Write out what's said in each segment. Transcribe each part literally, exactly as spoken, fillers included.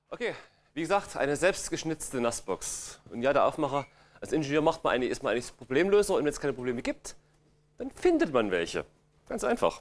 Okay, wie gesagt, eine selbstgeschnitzte Nassbox. Und ja, der Aufmacher, als Ingenieur macht man eigentlich, ist man eigentlich Problemlöser und wenn es keine Probleme gibt, dann findet man welche. Ganz einfach.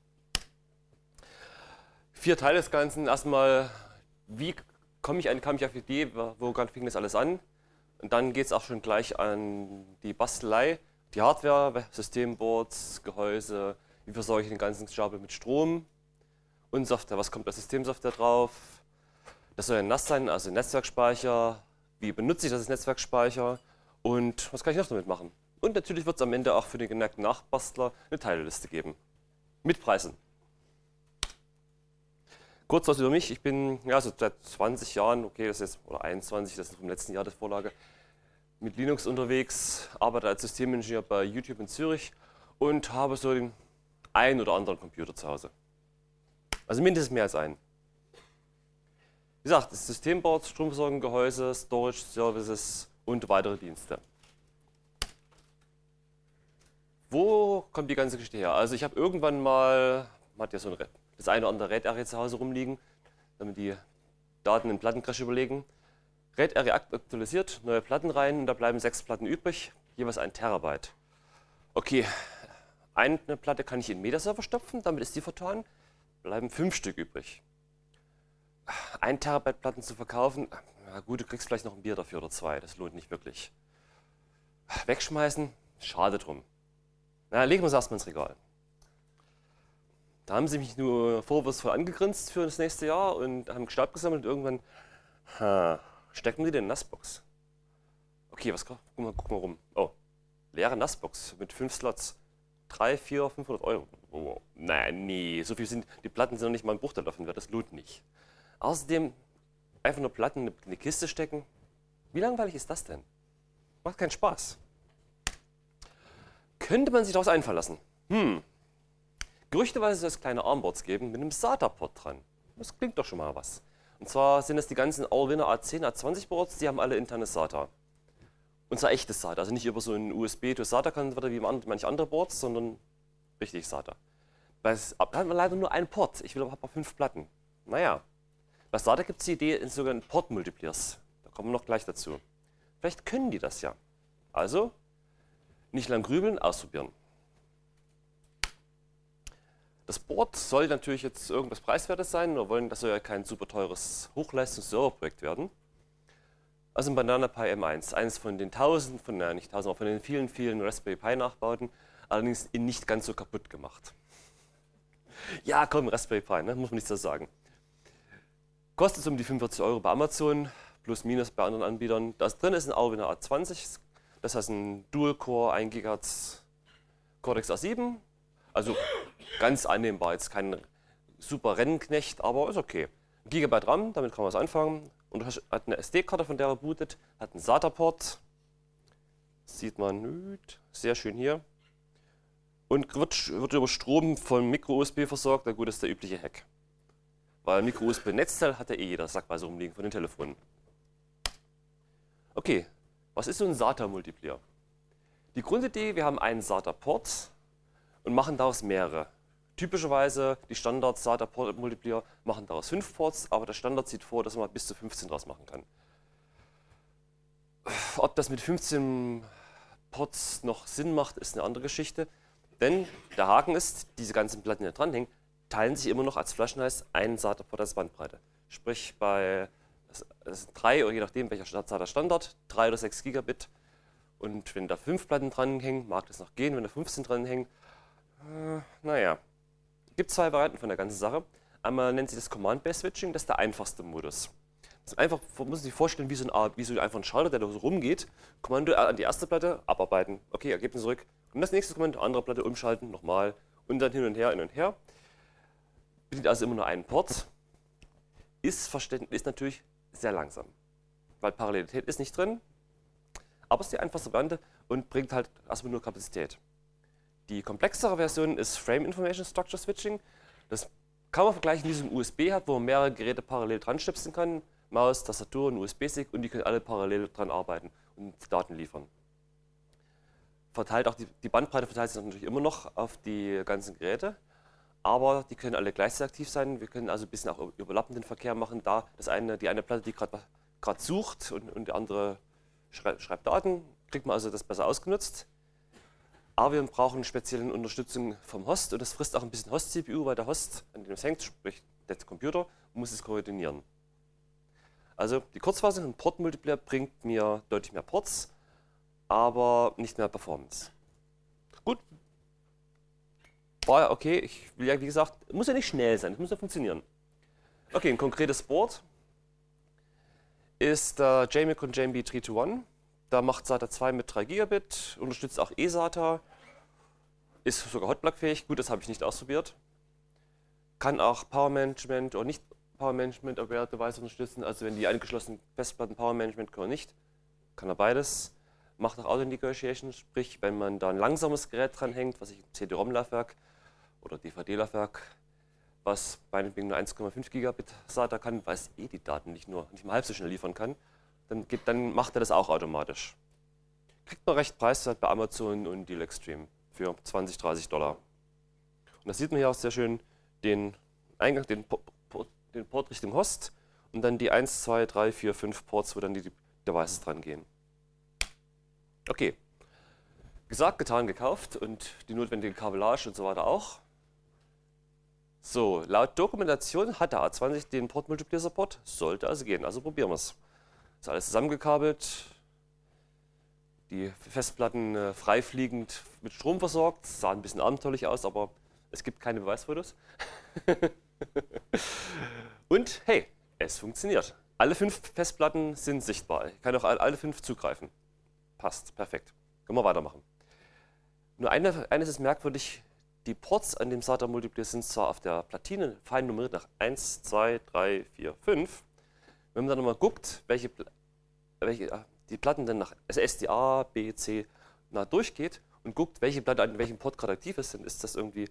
Vier Teile des Ganzen. Erstmal, wie komme ich, an, kam ich auf die Idee, wo fing das alles an? Und dann geht es auch schon gleich an die Bastelei, die Hardware, Systemboards, Gehäuse, wie versorge ich den ganzen Stapel mit Strom und Software. Was kommt als Systemsoftware drauf? Das soll ja nass sein, also Netzwerkspeicher. Wie benutze ich das als Netzwerkspeicher? Und was kann ich noch damit machen? Und natürlich wird es am Ende auch für den geneigten Nachbastler eine Teilliste geben. Mit Preisen. Kurz was über mich. Ich bin ja, so seit zwanzig Jahren, okay, das ist jetzt, oder einundzwanzig, das ist vom letzten Jahr die Vorlage, mit Linux unterwegs, arbeite als Systemingenieur bei YouTube in Zürich und habe so den einen oder anderen Computer zu Hause. Also mindestens mehr als einen. Wie gesagt, das Systemboard, Stromversorgung, Gehäuse, Storage, Services und weitere Dienste. Wo kommt die ganze Geschichte her? Also ich habe irgendwann mal, man hat ja so ein, das eine oder andere RAID-Area zu Hause rumliegen, damit die Daten in Plattencrash überlegen. RAID-Area aktualisiert, neue Platten rein und da bleiben sechs Platten übrig, jeweils ein Terabyte. Okay, eine Platte kann ich in den Metaserver stopfen, damit ist die vertan, bleiben fünf Stück übrig. Ein Terabyte Platten zu verkaufen, na gut, du kriegst vielleicht noch ein Bier dafür oder zwei, das lohnt nicht wirklich. Wegschmeißen, schade drum. Na, legen wir es erstmal ins Regal. Da haben sie mich nur vorwurfsvoll angegrinst für das nächste Jahr und haben Staub gesammelt und irgendwann, ha, stecken sie den in eine Nassbox. Okay, was, guck mal, guck mal rum. Oh, leere Nassbox mit fünf Slots. drei, vierhundert, fünfhundert Euro. Oh, nein, nee, so viel sind, die Platten sind noch nicht mal ein Bruchteil davon wert, das lohnt nicht. Außerdem, einfach nur Platten in eine Kiste stecken, wie langweilig ist das denn? Macht keinen Spaß. Könnte man sich daraus einfallen lassen? Hm. Gerüchteweise soll es kleine Armboards geben mit einem SATA-Port dran. Das klingt doch schon mal was. Und zwar sind es die ganzen Allwinner A zehn, A zwanzig Boards, die haben alle internes SATA. Und zwar echtes SATA, also nicht über so einen U S B to SATA-Konverter wie manche andere Boards, sondern richtig SATA. Da hat man leider nur einen Port, ich will aber fünf Platten. Naja, bei SATA gibt es die Idee in sogenannten Port-Multipliers. Da kommen wir noch gleich dazu. Vielleicht können die das ja. Also, nicht lang grübeln, ausprobieren. Das Board soll natürlich jetzt irgendwas Preiswertes sein. Wir wollen, das soll ja kein super teures Hochleistungs-Server-Projekt werden. Also ein Banana Pi M eins, eines von den tausend, von, nein, nicht tausend, aber von den vielen, vielen Raspberry Pi Nachbauten, allerdings in nicht ganz so kaputt gemacht. Ja, komm, Raspberry Pi, ne? Muss man nichts dazu sagen. Kostet um die fünfundvierzig Euro bei Amazon, plus minus bei anderen Anbietern. Das drin ist ein Allwinner A zwanzig, das heißt ein Dual-Core ein Gigahertz Cortex A sieben. Also ganz annehmbar, jetzt kein super Rennknecht, aber ist okay. Ein Gigabyte RAM, damit kann man was anfangen. Und hat eine S D-Karte, von der er bootet, hat einen SATA-Port. Sieht man sehr schön hier. Und wird, wird über Strom von Micro-U S B versorgt. Na gut, das ist der übliche Hack. Weil Micro-U S B-Netzteil hat ja eh jeder sackweise rumliegen von den Telefonen. Okay, was ist so ein SATA-Multiplier? Die Grundidee, wir haben einen SATA-Port und machen daraus mehrere. Typischerweise die Standard-SATA-Multiplier machen daraus fünf Ports, aber der Standard sieht vor, dass man bis zu fünfzehn daraus machen kann. Ob das mit fünfzehn Ports noch Sinn macht, ist eine andere Geschichte. Denn der Haken ist, diese ganzen Platten, die da dranhängen, teilen sich immer noch als Flaschenhals einen SATA-Port als Bandbreite. Sprich bei das sind drei, oder je nachdem welcher SATA-Standard, drei oder sechs Gigabit. Und wenn da fünf Platten dranhängen, mag das noch gehen. Wenn da fünfzehn dranhängen, äh, naja. Es gibt zwei Varianten von der ganzen Sache. Einmal nennt sich das Command-Based-Switching, das ist der einfachste Modus. Das ist einfach, man muss sich vorstellen, wie so, ein, wie so einfach ein Schalter, der da so rumgeht. Kommando an die erste Platte, abarbeiten. Okay, Ergebnis zurück. Und das nächste Kommando, andere Platte umschalten, nochmal. Und dann hin und her, hin und her. Bedient also immer nur einen Port. Ist, verständlich, ist natürlich sehr langsam. Weil Parallelität ist nicht drin. Aber es ist die einfachste Variante und bringt halt erstmal nur Kapazität. Die komplexere Version ist Frame Information Structure Switching. Das kann man vergleichen wie so ein U S B hat, wo man mehrere Geräte parallel dran stöpseln kann. Maus, Tastatur, ein U S B-Stick und die können alle parallel dran arbeiten und Daten liefern. Verteilt auch die, die Bandbreite verteilt sich natürlich immer noch auf die ganzen Geräte. aber die können alle gleichzeitig aktiv sein. Wir können also ein bisschen auch überlappenden Verkehr machen. Da das eine, die eine Platte, die gerade sucht und, und die andere schreibt, schreibt Daten, kriegt man also das besser ausgenutzt. Aber wir brauchen eine spezielle Unterstützung vom Host und das frisst auch ein bisschen Host-C P U, weil der Host, an dem es hängt, sprich der Computer, muss es koordinieren. Also die Kurzfassung, ein Port-Multiplier bringt mir deutlich mehr Ports, aber nicht mehr Performance. Gut. War ja okay, ich will ja wie gesagt, muss ja nicht schnell sein, es muss ja funktionieren. Okay, ein konkretes Board ist der J M I C und J M B drei zwei eins. Da macht SATA zwei mit drei Gigabit, unterstützt auch eSATA, ist sogar Hotplug-fähig, gut, das habe ich nicht ausprobiert. Kann auch Power Management oder nicht Power Management Aware Device unterstützen, also wenn die angeschlossenen Festplatten Power Management können nicht, kann er beides. Macht auch Auto-Negotiation, sprich, wenn man da ein langsames Gerät dranhängt, was ich ein C D ROM-Laufwerk oder D V D-Laufwerk, was meinetwegen nur eins Komma fünf Gigabit SATA kann, weil es eh die Daten nicht nur nicht mal halb so schnell liefern kann, dann, gibt, dann macht er das auch automatisch. Kriegt man recht preiswert bei Amazon und Deal Extreme für zwanzig, dreißig Dollar. Und da sieht man hier auch sehr schön den Eingang, den Port, den Port Richtung Host und dann die eins, zwei, drei, vier, fünf Ports, wo dann die Devices dran gehen. Okay, gesagt, getan, gekauft und die notwendige Kabellage und so weiter auch. So, laut Dokumentation hat der A zwanzig den Port-Multiplier-Support, sollte also gehen, also probieren wir es. Ist alles zusammengekabelt, die Festplatten äh, freifliegend mit Strom versorgt, sah ein bisschen abenteuerlich aus, aber es gibt keine Beweisfotos. Und hey, es funktioniert. Alle fünf Festplatten sind sichtbar, ich kann auch alle fünf zugreifen. Passt, perfekt. Können wir weitermachen. Nur eine, eines ist merkwürdig, die Ports an dem SATA Multiplier sind zwar auf der Platine fein nummeriert nach eins, zwei, drei, vier, fünf. Wenn man dann nochmal guckt, welche, welche die Platten dann nach S D A, B, C na, durchgeht und guckt, welche Platte an welchem Port gerade aktiv ist, dann ist das irgendwie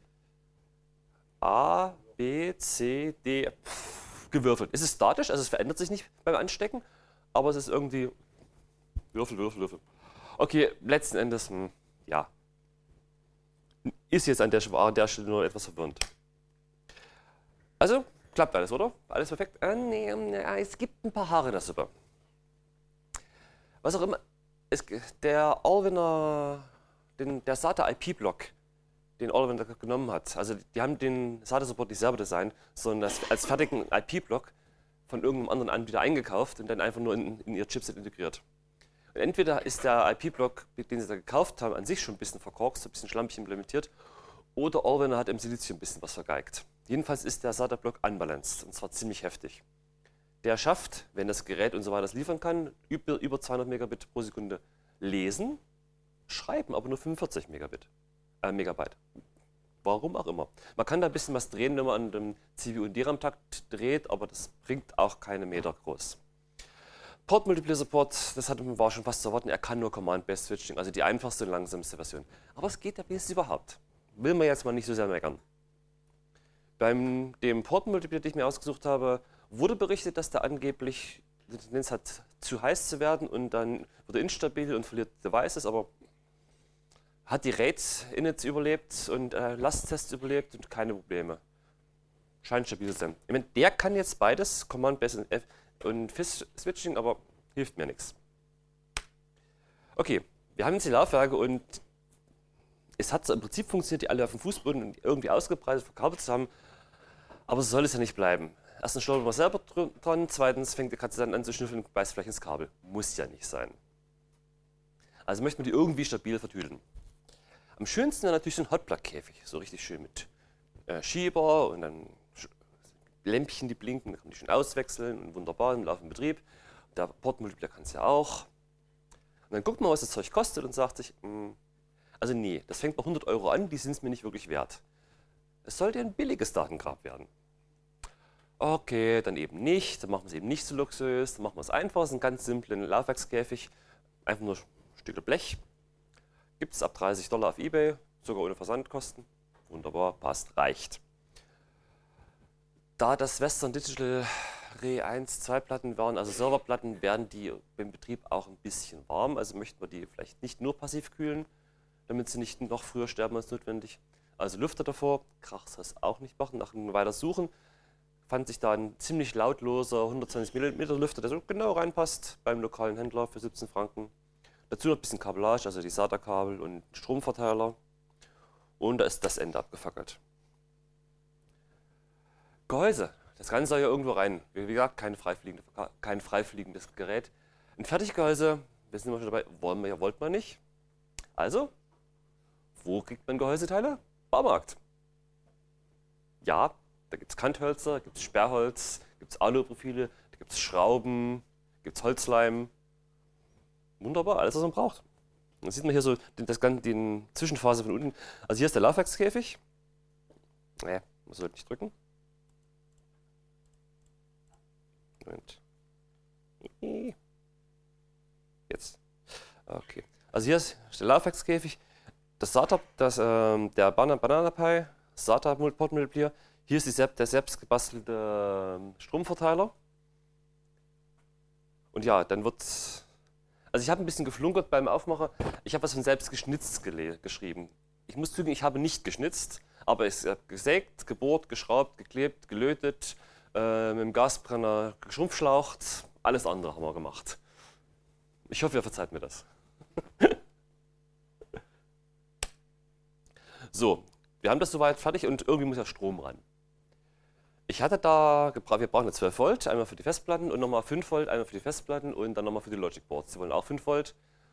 A, B, C, D pff, gewürfelt. Es ist statisch, also es verändert sich nicht beim Anstecken, aber es ist irgendwie Würfel, Würfel, Würfel. Okay, letzten Endes, hm, ja, ist jetzt an der, an der Stelle nur etwas verwirrend. Also, klappt alles, oder? Alles perfekt? Äh, nee, nee, es gibt ein paar Haare in der Suppe. Was auch immer, es, der Allwinner, den, der SATA I P-Block, den Allwinner genommen hat, also die haben den SATA-Support nicht selber designt, sondern das, als fertigen I P-Block von irgendeinem anderen Anbieter eingekauft und dann einfach nur in, in ihr Chipset integriert. Und entweder ist der I P-Block, den sie da gekauft haben, an sich schon ein bisschen verkorkst, ein bisschen schlampig implementiert, oder Allwinner hat im Silizium ein bisschen was vergeigt. Jedenfalls ist der SATA-Block unbalanced, und zwar ziemlich heftig. Der schafft, wenn das Gerät und so weiter das liefern kann, über, über zweihundert Megabit pro Sekunde lesen, schreiben aber nur fünfundvierzig Megabit, äh, Megabyte. Warum auch immer. Man kann da ein bisschen was drehen, wenn man an dem C P U- und D RAM-Takt dreht, aber das bringt auch keine Meter groß. Port-Multiplier-Support, das hat, war schon fast zu erwarten, er kann nur Command-Based Switching, also die einfachste und langsamste Version. Aber es geht ja wenigstens überhaupt. Will man jetzt mal nicht so sehr meckern. Beim dem Port-Multiplier, den ich mir ausgesucht habe, wurde berichtet, dass der angeblich die Tendenz hat, zu heiß zu werden und dann wird er instabil und verliert Devices, aber hat die RAID-Inits überlebt und äh, Lasttests überlebt und keine Probleme. Scheint stabil zu sein. Ich meine, der kann jetzt beides, Command-Based und F I S-Switching, aber hilft mir nichts. Okay, wir haben jetzt die Laufwerke und es hat so im Prinzip funktioniert, die alle auf dem Fußboden und irgendwie ausgebreitet, verkabelt zu haben, aber so soll es ja nicht bleiben. Erstens stolpert man selber dran, zweitens fängt die Katze dann an zu schnüffeln und beißt vielleicht ins Kabel. Muss ja nicht sein. Also möchte man die irgendwie stabil vertüdeln. Am schönsten wäre natürlich so ein Hotplug-Käfig, so richtig schön mit äh, Schieber und dann Lämpchen, die blinken, dann kann man die schön auswechseln und wunderbar im laufenden Betrieb. Der Port-Multiplier kann es ja auch. Und dann guckt man, was das Zeug kostet und sagt sich, mh, also nee, das fängt bei hundert Euro an, die sind es mir nicht wirklich wert. Es sollte ein billiges Datengrab werden. Okay, dann eben nicht, dann machen wir es eben nicht so luxuriös, dann machen wir es einfach, es ist ein ganz simplen Laufwerkskäfig, einfach nur ein Stück Blech. Gibt es ab dreißig Dollar auf eBay, sogar ohne Versandkosten. Wunderbar, passt, reicht. Da das Western Digital Re eins, zwei Platten waren, also Serverplatten, werden die im Betrieb auch ein bisschen warm, also möchten wir die vielleicht nicht nur passiv kühlen, damit sie nicht noch früher sterben als notwendig. also Lüfter davor, Krach soll es auch nicht machen. Nach einem weiter Suchen fand sich da ein ziemlich lautloser hundertzwanzig Millimeter Lüfter, der so genau reinpasst beim lokalen Händler für siebzehn Franken. Dazu noch ein bisschen Kabellage, also die SATA-Kabel und Stromverteiler. Und da ist das Ende abgefackelt. Gehäuse. Das Ganze soll ja irgendwo rein. Wie gesagt, kein, freifliegende, kein freifliegendes Gerät. Ein Fertiggehäuse, wir sind immer schon dabei, wollen wir ja, wollten wir nicht. Also, wo kriegt man Gehäuseteile? Baumarkt. Ja, da gibt es Kanthölzer, gibt es Sperrholz, gibt es Aluprofile, da gibt es Schrauben, gibt es Holzleim. Wunderbar, alles was man braucht. Dann sieht man hier so den, das Ganze, den Zwischenphase von unten. Also hier ist der Laufwerkskäfig. Naja, man sollte nicht drücken. Moment. Jetzt. Okay. Also hier ist der Laufwerkskäfig. Das SATA, das, ähm, der Banana Pi, SATA Portmultiplier. Hier ist die, der selbst gebastelte äh, Stromverteiler. Und ja, dann wird. Also ich habe ein bisschen geflunkert beim Aufmacher. Ich habe was von selbst geschnitzt geschrieben. Ich muss zugeben, ich habe nicht geschnitzt, aber es ist gesägt, gebohrt, geschraubt, geklebt, gelötet, äh, mit dem Gasbrenner geschrumpfschlaucht. Alles andere haben wir gemacht. Ich hoffe, ihr verzeiht mir das. So, wir haben das soweit fertig und irgendwie muss ja Strom ran. Ich hatte da, wir brauchen eine zwölf Volt, einmal für die Festplatten und nochmal fünf Volt, einmal für die Festplatten und dann nochmal für die Logic Boards. Sie wollen auch fünf Volt.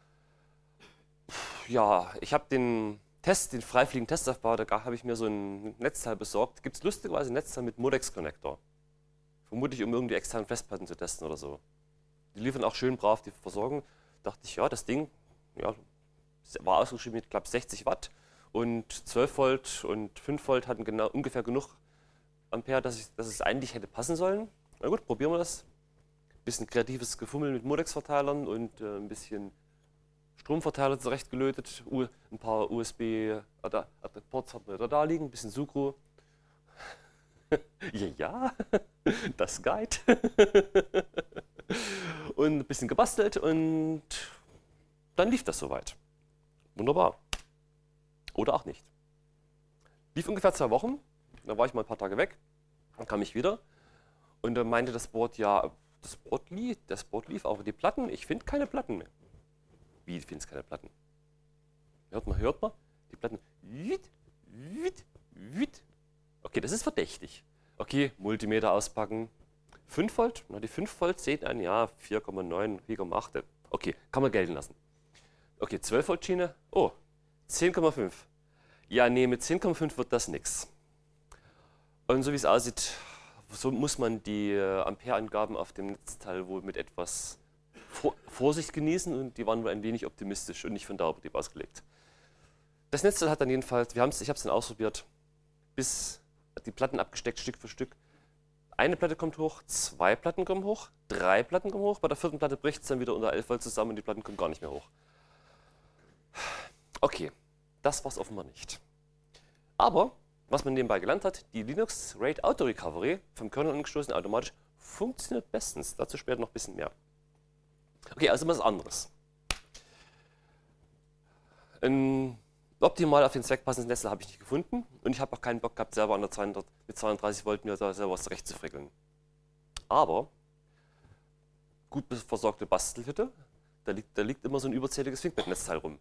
Ja, ich habe den Test, den freifliegenden Testaufbau, da habe ich mir so ein Netzteil besorgt. Gibt es lustigerweise ein Netzteil mit Modex-Connector. Vermutlich, um irgendwie externe Festplatten zu testen oder so. Die liefern auch schön brav die Versorgung. Dachte ich, ja, das Ding ja, war ausgeschrieben mit knapp sechzig Watt und zwölf Volt und fünf Volt hatten genau, ungefähr genug Ampere, dass, ich, dass es eigentlich hätte passen sollen. Na gut, probieren wir das. Ein bisschen kreatives Gefummel mit Modex-Verteilern und äh, ein bisschen Stromverteiler zurechtgelötet. U ein paar U S B-Ports hatten wir da liegen, ein bisschen Sucro. ja, ja, das Guide. Und ein bisschen gebastelt und dann lief das soweit. Wunderbar. Oder auch nicht. Lief ungefähr zwei Wochen. Da war ich mal ein paar Tage weg, dann kam ich wieder und dann meinte das Board, ja, das Board lief, das Board lief, aber die Platten, ich finde keine Platten mehr. Wie, du findest keine Platten? Hört man, hört man? Die Platten, okay, das ist verdächtig. Okay, Multimeter auspacken, fünf Volt, na die fünf Volt sehen ein, ja, vier Komma neun, vier Komma acht, okay, kann man gelten lassen. Okay, zwölf Volt Schiene, oh, zehn Komma fünf. Ja, nee, mit zehn Komma fünf wird das nix. Und so wie es aussieht, so muss man die äh, Ampereangaben auf dem Netzteil wohl mit etwas Vor Vorsicht genießen und die waren wohl ein wenig optimistisch und nicht von Dauerbetrieb ausgelegt. Das Netzteil hat dann jedenfalls, wir haben's, ich habe es dann ausprobiert, bis die Platten abgesteckt, Stück für Stück. Eine Platte kommt hoch, zwei Platten kommen hoch, drei Platten kommen hoch, bei der vierten Platte bricht es dann wieder unter elf Volt zusammen und die Platten kommen gar nicht mehr hoch. Okay, das war es offenbar nicht. Aber was man nebenbei gelernt hat, die Linux RAID Auto Recovery vom Kernel angestoßen automatisch funktioniert bestens. Dazu später noch ein bisschen mehr. Okay, also was anderes. Ein optimal auf den Zweck passendes Netzteil habe ich nicht gefunden und ich habe auch keinen Bock gehabt, selber an der zweihundert, mit zweiunddreißig Volt mir da selber was zurechtzufrickeln. Aber gut versorgte Bastelhütte, da liegt, da liegt immer so ein überzähliges ThinkPad-Netzteil rum.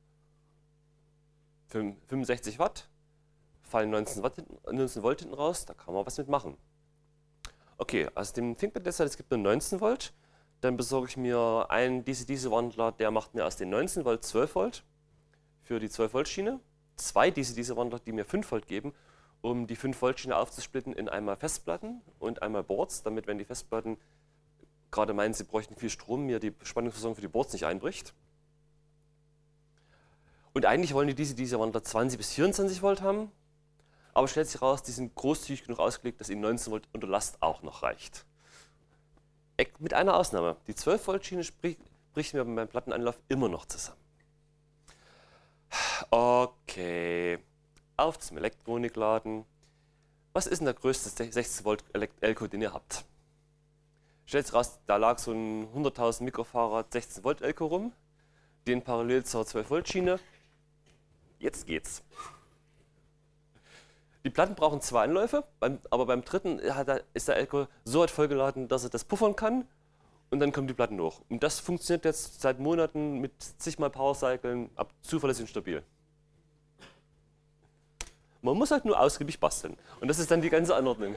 fünfundsechzig Watt. Fallen neunzehn Volt hinten raus, da kann man was mitmachen. Okay, also dem ThinkPad-Netzteil, es gibt nur neunzehn Volt, dann besorge ich mir einen D C D C-Wandler, der macht mir aus den neunzehn Volt zwölf Volt für die zwölf Volt Schiene, zwei D C D C-Wandler, die mir fünf Volt geben, um die fünf Volt Schiene aufzusplitten in einmal Festplatten und einmal Boards, damit, wenn die Festplatten gerade meinen, sie bräuchten viel Strom, mir die Spannungsversorgung für die Boards nicht einbricht. Und eigentlich wollen die D C D C-Wandler zwanzig bis vierundzwanzig Volt haben. Aber stellt sich raus, die sind großzügig genug ausgelegt, dass ihnen neunzehn Volt unter Last auch noch reicht. Mit einer Ausnahme. Die zwölf Volt Schiene bricht, bricht mir beim Plattenanlauf immer noch zusammen. Okay. Auf zum Elektronikladen. Was ist denn der größte sechzehn Volt Elko, den ihr habt? Stellt sich raus, da lag so ein hunderttausend Mikrofarad sechzehn Volt Elko rum. Den parallel zur zwölf Volt Schiene. Jetzt geht's. Die Platten brauchen zwei Anläufe, beim, aber beim dritten hat er, ist der Elko so weit vollgeladen, dass er das puffern kann und dann kommen die Platten hoch. Und das funktioniert jetzt seit Monaten mit zigmal Powercyclen, ab zuverlässig und stabil. Man muss halt nur ausgiebig basteln und das ist dann die ganze Anordnung.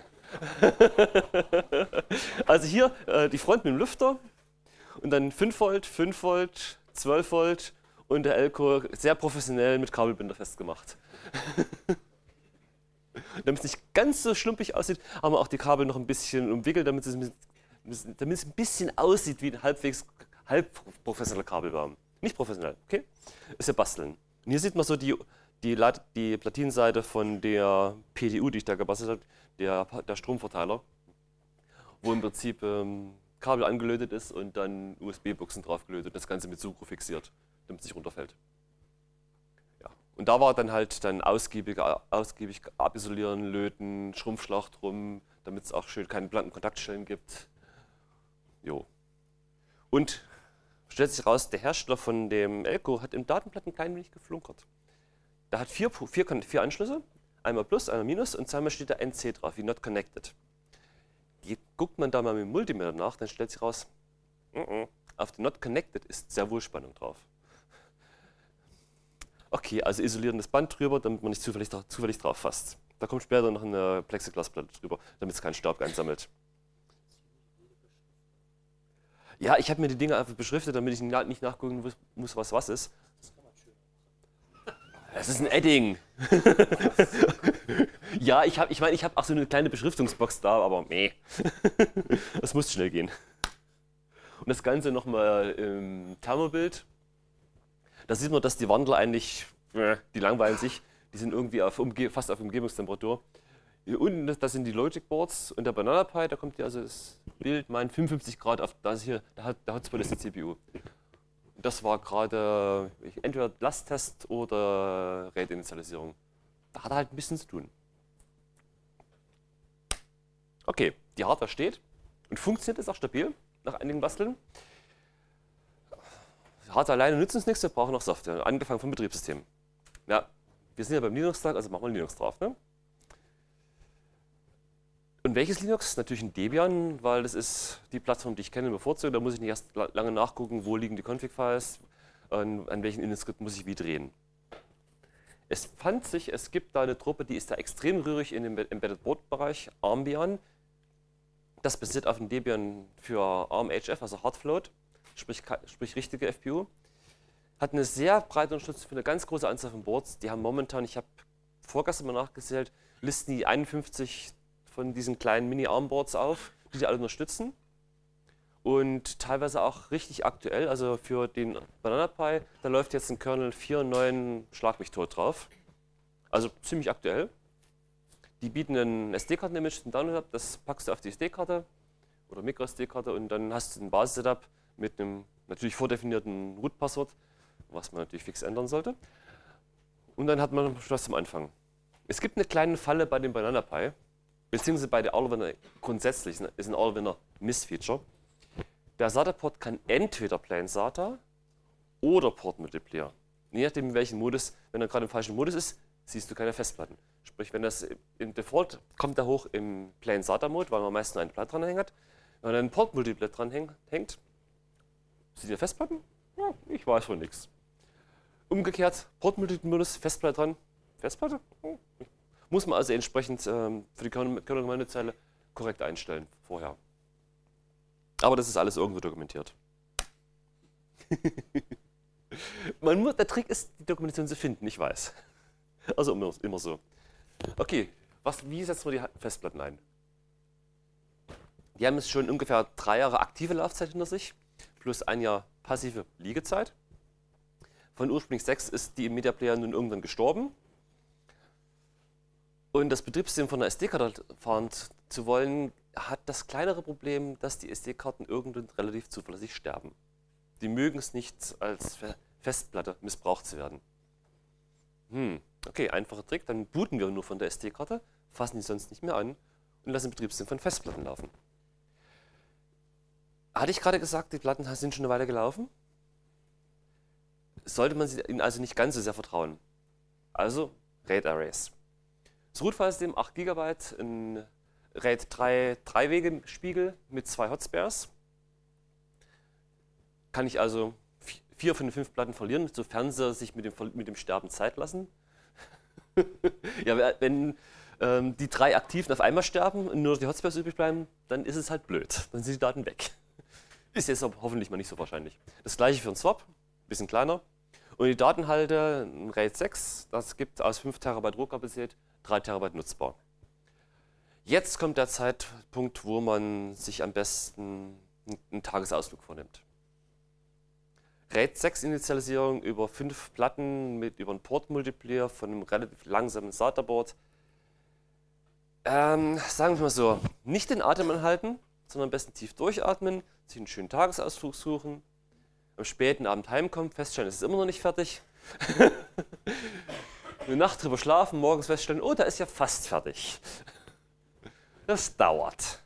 Also hier äh, die Front mit dem Lüfter und dann fünf Volt, fünf Volt, zwölf Volt und der Elko sehr professionell mit Kabelbinder festgemacht. Damit es nicht ganz so schlumpig aussieht, haben wir auch die Kabel noch ein bisschen umwickelt, damit es, damit es ein bisschen aussieht wie ein halbwegs halb professioneller Kabelbaum. Nicht professionell, okay? Ist ja basteln. Und hier sieht man so die, die, die Platinenseite von der P D U, die ich da gebastelt habe, der, der Stromverteiler, wo im Prinzip ähm, Kabel angelötet ist und dann U S B-Buchsen drauf gelötet und das Ganze mit Sucro fixiert, damit es nicht runterfällt. Ja. Und da war dann halt dann ausgiebig, ausgiebig abisolieren, löten, Schrumpfschlauch drum, damit es auch schön keine blanken Kontaktstellen gibt. Jo. Und stellt sich raus, der Hersteller von dem Elko hat im Datenblatt ein klein wenig geflunkert. Da hat vier, vier, vier Anschlüsse, einmal Plus, einmal Minus und zweimal steht da N C drauf, wie Not Connected. Die guckt man da mal mit dem Multimeter nach, dann stellt sich raus, uh -uh, auf den Not Connected ist sehr wohl Spannung drauf. Okay, also isolieren das Band drüber, damit man nicht zufällig, zufällig drauf fasst. Da kommt später noch eine Plexiglasplatte drüber, damit es keinen Staub einsammelt. Ja, ich habe mir die Dinge einfach beschriftet, damit ich nicht nachgucken muss, was was ist. Das ist ein Edding. Ja, ich habe ich mein, ich hab auch so eine kleine Beschriftungsbox da, aber meh. Das muss schnell gehen. Und das Ganze nochmal im Thermobild. Da sieht man, dass die Wandler eigentlich, äh, die langweilen sich, die sind irgendwie auf Umge fast auf Umgebungstemperatur. Hier unten, das sind die Logic Boards und der Banana Pi, da kommt hier also das Bild, mein fünfundfünfzig Grad auf, das hier, der, der Hotspot ist die C P U. Das war gerade entweder Lasttest oder RAID-Initialisierung. Da hat er halt ein bisschen zu tun. Okay, die Hardware steht und funktioniert jetzt auch stabil nach einigen Basteln. Hardware alleine nützt uns nichts, wir brauchen noch Software, angefangen vom Betriebssystem. Ja, wir sind ja beim Linux-Tag, also machen wir Linux drauf. Ne? Und welches Linux? Natürlich ein Debian, weil das ist die Plattform, die ich kenne und bevorzuge. Da muss ich nicht erst lange nachgucken, wo liegen die Config-Files, an, an welchen Init-Skript muss ich wie drehen. Es fand sich, es gibt da eine Truppe, die ist da extrem rührig in dem Embedded Board-Bereich, Armbian. Das basiert auf einem Debian für ARM H F, also Hardfloat, sprich, sprich richtige F P U. Hat eine sehr breite Unterstützung für eine ganz große Anzahl von Boards. Die haben momentan, ich habe vorgestern mal nachgezählt, listen die einundfünfzig von diesen kleinen Mini-ARM-Boards auf, die die alle unterstützen. Und teilweise auch richtig aktuell, also für den Banana Pi, da läuft jetzt ein Kernel vier Punkt neun Schlag mich tot drauf. Also ziemlich aktuell. Die bieten ein S D-Karten-Image, ein Download-Up, das packst du auf die S D-Karte oder Micro-S D-Karte und dann hast du ein Basis-Setup mit einem natürlich vordefinierten Root-Passwort, was man natürlich fix ändern sollte. Und dann hat man was zum Anfang. Es gibt eine kleine Falle bei dem Banana Pi, beziehungsweise bei der Allwinner grundsätzlich, ist ein Allwinner-Miss-Feature. Der SATA-Port kann entweder Plain SATA oder Port Multiplayer. Je nachdem, in welchem Modus, wenn er gerade im falschen Modus ist, siehst du keine Festplatten. Sprich, wenn das im Default kommt er hoch im Plain SATA-Mode, weil man meist nur eine Platte dran hängt. Wenn man einen Port Multiplayer dran hängt, sieht ihr Festplatten? Ja, ich weiß von nichts. Umgekehrt, Port Multiplayer-Modus, Festplatte dran, Festplatte? Hm. Muss man also entsprechend ähm, für die Kernel-Kommandozeile korrekt einstellen vorher. Aber das ist alles irgendwo dokumentiert. Man muss, der Trick ist, die Dokumentation zu finden, ich weiß. Also immer, immer so. Okay, was, wie setzen wir die Festplatten ein? Die haben jetzt schon ungefähr drei Jahre aktive Laufzeit hinter sich, plus ein Jahr passive Liegezeit. Von ursprünglich sechs ist die im Media Player nun irgendwann gestorben. Und das Betriebssystem von der S D-Karte fahren zu wollen, hat das kleinere Problem, dass die S D-Karten irgendwann relativ zuverlässig sterben. Die mögen es nicht, als Festplatte missbraucht zu werden. Hm, okay, einfacher Trick, dann booten wir nur von der S D-Karte, fassen die sonst nicht mehr an und lassen Betriebssystem von Festplatten laufen. Hatte ich gerade gesagt, die Platten sind schon eine Weile gelaufen? Sollte man ihnen also nicht ganz so sehr vertrauen. Also RAID Arrays. Das Root-File-System, acht Gigabyte, ein RAID drei Drei-Wege-Spiegel mit zwei Hotspares. Kann ich also vier von den fünf Platten verlieren, sofern sie sich mit dem, mit dem Sterben Zeit lassen. Ja, wenn ähm, die drei Aktiven auf einmal sterben und nur die Hotspares übrig bleiben, dann ist es halt blöd. Dann sind die Daten weg. Ist jetzt aber hoffentlich mal nicht so wahrscheinlich. Das gleiche für einen Swap, bisschen kleiner. Und die Datenhalter, ein RAID sechs, das gibt aus fünf Terabyte Rohkapazität drei Terabyte nutzbar. Jetzt kommt der Zeitpunkt, wo man sich am besten einen Tagesausflug vornimmt. RAID sechs Initialisierung über fünf Platten mit über einen Port-Multiplier von einem relativ langsamen SATA-Board. Ähm, sagen wir mal so, nicht den Atem anhalten, sondern am besten tief durchatmen, sich einen schönen Tagesausflug suchen, am späten Abend heimkommen, feststellen, es ist immer noch nicht fertig. Eine Nacht drüber schlafen, morgens feststellen, oh, da ist ja fast fertig. Das dauert.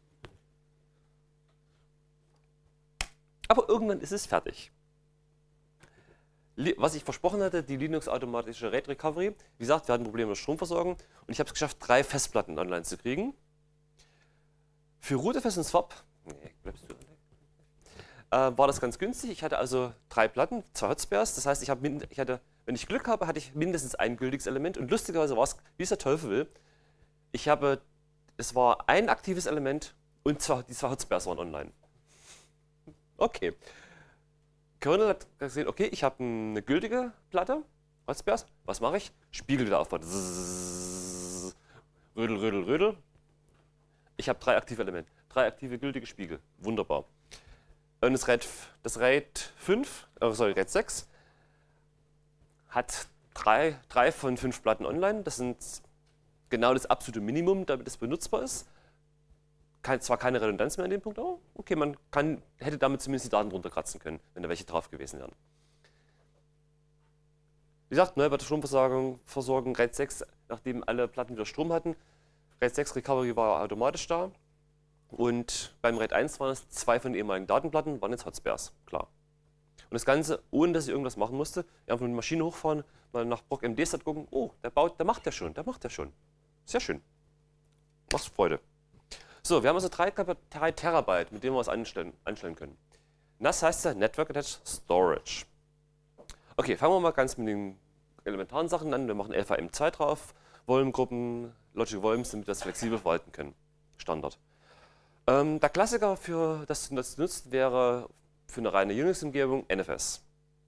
Aber irgendwann ist es fertig. Was ich versprochen hatte, die Linux-automatische RAID Recovery. Wie gesagt, wir hatten Probleme mit der Stromversorgung und ich habe es geschafft, drei Festplatten online zu kriegen. Für Rootfs und Swap nee, bleibst du, äh, war das ganz günstig. Ich hatte also drei Platten, zwei Hotspares. Das heißt, ich, ich hatte, wenn ich Glück habe, hatte ich mindestens ein gültiges Element. Und lustigerweise war es, wie es der Teufel will, ich habe, es war ein aktives Element und zwei, die zwei Hotspares waren online. Okay. Kernel hat gesehen, okay, ich habe eine gültige Platte, Hotspares, was mache ich? Spiegel wieder aufbauen. Rödel, rödel, rödel. Ich habe drei aktive Elemente, drei aktive gültige Spiegel. Wunderbar. Und das RAID, das RAID fünf, äh, sorry, RAID sechs hat drei, drei von fünf Platten online. Das sind genau das absolute Minimum, damit es benutzbar ist. Kein, zwar keine Redundanz mehr an dem Punkt, aber okay, man kann, hätte damit zumindest die Daten runterkratzen können, wenn da welche drauf gewesen wären. Wie gesagt, ne, bei der Stromversorgung Versorgung, RAID sechs, nachdem alle Platten wieder Strom hatten, RAID sechs Recovery war automatisch da und beim RAID eins waren es zwei von den ehemaligen Datenplatten, waren jetzt Hotspares, klar. Und das Ganze, ohne dass ich irgendwas machen musste, einfach die Maschine hochfahren, mal nach Proc M D Stat gucken, oh, der baut, der macht ja schon, der macht ja schon. Sehr schön. Macht Freude. So, wir haben also drei Terabyte, mit denen wir was anstellen, anstellen können. Und das heißt ja Network Attached Storage. Okay, fangen wir mal ganz mit den elementaren Sachen an. Wir machen L V M zwei drauf, Volumengruppen, Logic Volumes, damit wir das flexibel verwalten können. Standard. Ähm, der Klassiker für das, das nutzt wäre für eine reine Unix-Umgebung N F S.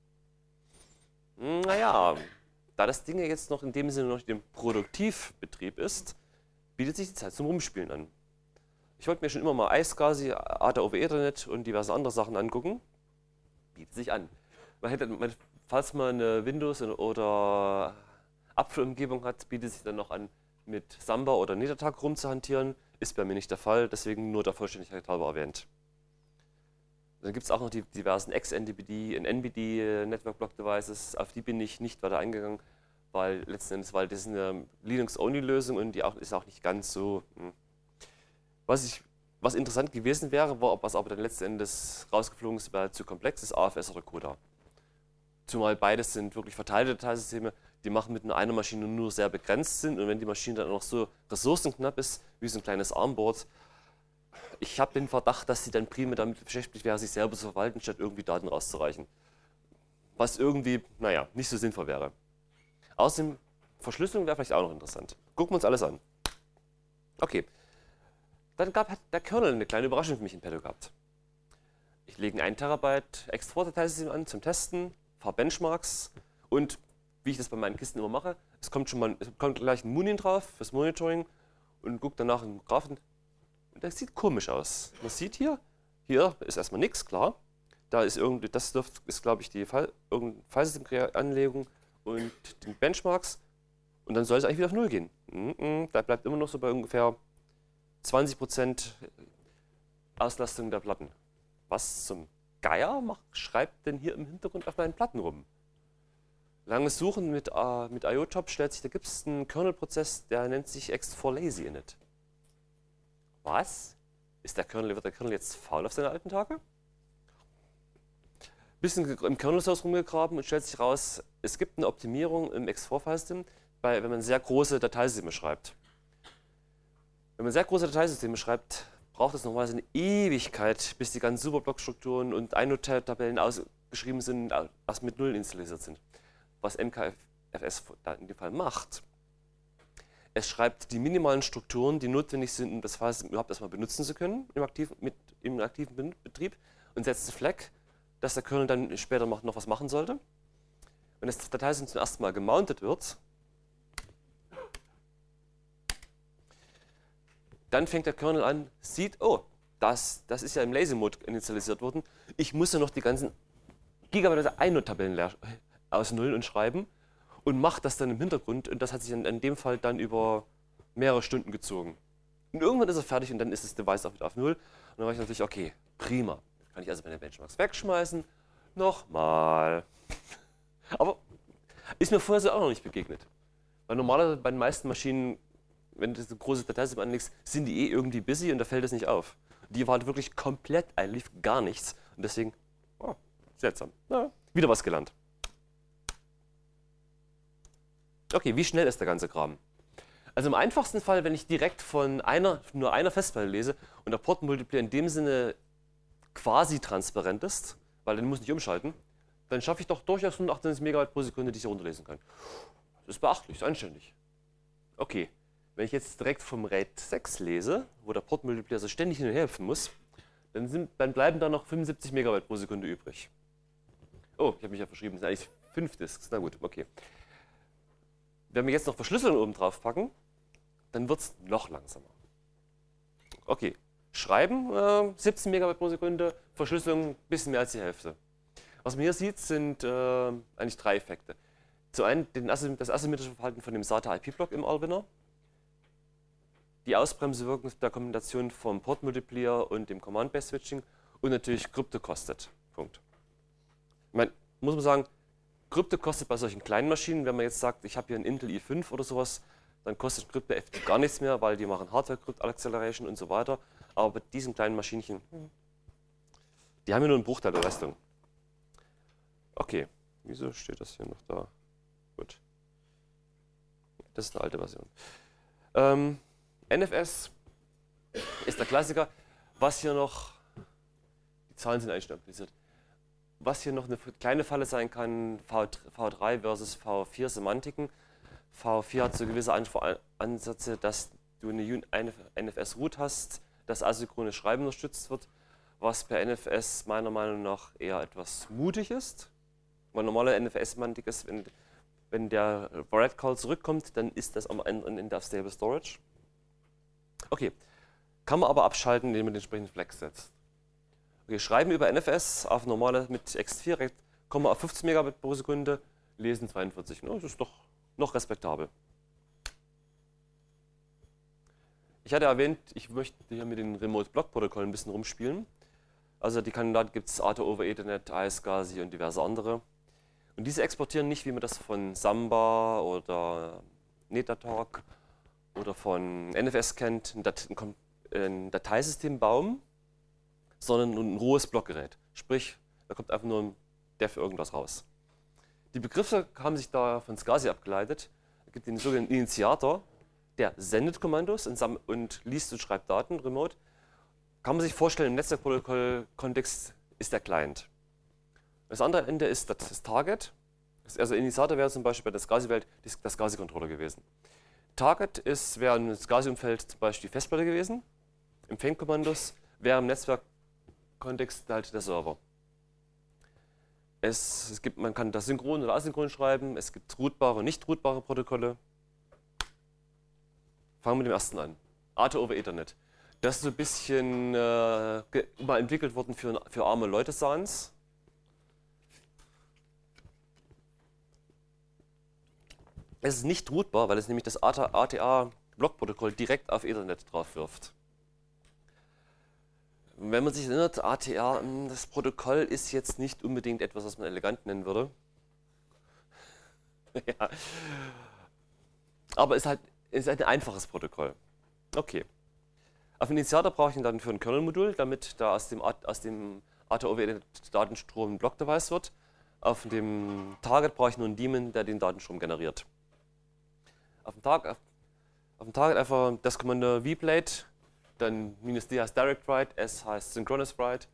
Naja, da das Ding jetzt noch in dem Sinne noch im Produktivbetrieb ist, bietet sich die Zeit zum Rumspielen an. Ich wollte mir schon immer mal iSCSI, A D A over Ethernet und diverse andere Sachen angucken. Bietet sich an. Man hätte, man, falls man eine Windows- oder Apfelumgebung hat, bietet sich dann noch an, mit Samba oder Niedertag rumzuhantieren. Ist bei mir nicht der Fall, deswegen nur der Vollständigkeit halber erwähnt. Dann gibt es auch noch die diversen X N D B D und N B D Network Block Devices. Auf die bin ich nicht weiter eingegangen, weil letzten Endes, weil das ist eine Linux-Only-Lösung und die auch, ist auch nicht ganz so. Hm. Was, ich, was interessant gewesen wäre, war, was aber dann letzten Endes rausgeflogen ist, war zu komplex, ist A F S oder CUDA. Zumal beides sind wirklich verteilte Dateisysteme, die machen mit einer Maschine nur sehr begrenzt sind und wenn die Maschine dann noch so ressourcenknapp ist, wie so ein kleines Armboard, ich habe den Verdacht, dass sie dann primär damit beschäftigt wäre, sich selber zu verwalten, statt irgendwie Daten rauszureichen. Was irgendwie, naja, nicht so sinnvoll wäre. Außerdem, Verschlüsselung wäre vielleicht auch noch interessant. Gucken wir uns alles an. Okay. Dann gab, hat der Kernel eine kleine Überraschung für mich in petto gehabt. Ich lege ein ein Terabyte Exportdateisystem an zum Testen, fahre Benchmarks und wie ich das bei meinen Kisten immer mache, es kommt schon mal es kommt gleich ein Munin drauf fürs Monitoring und gucke danach in den Graphen und das sieht komisch aus. Man sieht hier, hier ist erstmal nichts, klar. Da ist irgendwie, das ist glaube ich die Fall, irgendeine Filesystem-Anlegung und die Benchmarks und dann soll es eigentlich wieder auf Null gehen. Da bleibt immer noch so bei ungefähr zwanzig Prozent Auslastung der Platten. Was zum Geier macht, schreibt denn hier im Hintergrund auf meinen Platten rum? Langes Suchen mit, uh, mit I O-Top stellt sich, da gibt es einen Kernel-Prozess, der nennt sich X four Lazy Init. Was? Ist der Kernel, wird der Kernel jetzt faul auf seine alten Tage? Bisschen im Kernel-Source rumgegraben und stellt sich raus, es gibt eine Optimierung im X four File-System, bei, wenn man sehr große Dateisysteme schreibt. Wenn man sehr große Dateisysteme schreibt, braucht es normalerweise eine Ewigkeit, bis die ganzen Superblockstrukturen und Einot-Tabellen ausgeschrieben sind, erst mit Nullen installiert sind. Was M K F S in dem Fall macht, es schreibt die minimalen Strukturen, die notwendig sind, um das File überhaupt erstmal benutzen zu können im aktiven, mit, im aktiven Betrieb und setzt einen Flag, dass der Kernel dann später noch was machen sollte. Wenn das Dateisystem zum ersten Mal gemountet wird, dann fängt der Kernel an, sieht, oh, das, das ist ja im Lazy-Mode initialisiert worden, ich muss ja noch die ganzen Gigabyte Einot-Tabellen ausnullen und schreiben und macht das dann im Hintergrund und das hat sich in, in dem Fall dann über mehrere Stunden gezogen. Und irgendwann ist er fertig und dann ist das Device auch wieder auf Null. Und dann war ich natürlich, okay, prima. Kann ich also meine Benchmarks wegschmeißen. Nochmal. Aber ist mir vorher so auch noch nicht begegnet. Weil normalerweise bei den meisten Maschinen, wenn du ein großes Dateisystem anlegst, sind die eh irgendwie busy und da fällt es nicht auf. Die waren wirklich komplett ein, lief gar nichts. Und deswegen, oh, seltsam. Na, wieder was gelernt. Okay, wie schnell ist der ganze Kram? Also im einfachsten Fall, wenn ich direkt von einer, nur einer Festplatte lese und der Portmultiplier in dem Sinne quasi transparent ist, weil den muss ich nicht umschalten, dann schaffe ich doch durchaus hundertachtundsechzig Megabyte pro Sekunde, die ich runterlesen kann. Das ist beachtlich, ist anständig. Okay, wenn ich jetzt direkt vom RAID sechs lese, wo der Portmultiplier so ständig hin und her hüpfen muss, dann, sind, dann bleiben da noch fünfundsiebzig Megabyte pro Sekunde übrig. Oh, ich habe mich ja verschrieben, das sind eigentlich fünf Disks. Na gut, okay. Wenn wir jetzt noch Verschlüsselung oben drauf packen, dann wird es noch langsamer. Okay, schreiben äh, siebzehn Megabyte pro Sekunde, Verschlüsselung ein bisschen mehr als die Hälfte. Was man hier sieht, sind äh, eigentlich drei Effekte. Zum einen den Asym das asymmetrische Verhalten von dem SATA-I P-Block im Allwinner, die Ausbremsewirkung der Kombination vom Portmultiplier und dem Command-Based-Switching und natürlich Krypto kostet. Punkt. Ich meine, muss man sagen, Krypto kostet bei solchen kleinen Maschinen, wenn man jetzt sagt, ich habe hier einen Intel i fünf oder sowas, dann kostet Krypto effektiv gar nichts mehr, weil die machen Hardware-Acceleration und so weiter. Aber bei diesen kleinen Maschinchen, die haben ja nur einen Bruchteil der Leistung. Okay, wieso steht das hier noch da? Gut. Das ist eine alte Version. Ähm, N F S ist der Klassiker. Was hier noch, die Zahlen sind eigentlich stabilisiert. Was hier noch eine kleine Falle sein kann, V drei versus V vier Semantiken. V vier hat so gewisse Ansätze, dass du eine N F S-Root hast, dass asynchrone Schreiben unterstützt wird, was per N F S meiner Meinung nach eher etwas mutig ist. Weil normale N F S-Semantik ist, wenn, wenn der Read-Call zurückkommt, dann ist das am Ende auf Stable Storage. Okay, kann man aber abschalten, indem man den entsprechenden Flag setzt. Okay, schreiben über N F S auf normale mit X vier, kommen wir auf fünfzehn Megabit pro Sekunde, lesen zweiundvierzig. No, das ist doch noch respektabel. Ich hatte erwähnt, ich möchte hier mit den Remote-Block-Protokollen ein bisschen rumspielen. Also die Kandidaten gibt es A T over Ethernet, iSCSI und diverse andere. Und diese exportieren nicht, wie man das von Samba oder Netatalk oder von N F S kennt, ein, Dat ein, ein Dateisystembaum, sondern ein rohes Blockgerät. Sprich, da kommt einfach nur ein Def irgendwas raus. Die Begriffe haben sich da von SCSI abgeleitet. Es gibt den sogenannten Initiator, der sendet Kommandos und, und liest und schreibt Daten remote. Kann man sich vorstellen, im Netzwerkprotokoll-Kontext ist der Client. Das andere Ende ist das Target. Also Initiator wäre zum Beispiel bei der SCSI-Welt das SCSI-Controller gewesen. Target ist, wäre im SCSI-Umfeld zum Beispiel die Festplatte gewesen. Empfängkommandos wäre im Netzwerkkontext halt der Server. Es, es gibt, man kann das synchron oder asynchron schreiben. Es gibt rootbare und nicht rootbare Protokolle. Fangen wir mit dem ersten an. A T over Ethernet. Das ist so ein bisschen äh, mal entwickelt worden für, für arme Leute Sans. Es ist nicht rootbar, weil es nämlich das A T A-Blockprotokoll direkt auf Ethernet drauf wirft. Wenn man sich erinnert, A T A, das Protokoll ist jetzt nicht unbedingt etwas, was man elegant nennen würde. Ja. Aber es ist halt, ist halt ein einfaches Protokoll. Okay. Auf den Initiator brauche ich ihn dann für ein Kernel-Modul, damit da aus dem, aus dem A T over Ethernet Datenstrom ein Block-Device wird. Auf dem Target brauche ich nur einen Daemon, der den Datenstrom generiert. auf dem Tag, auf, auf dem Target einfach das Kommando vplate, dann minus D heißt Direct Write, S heißt Synchronous Write,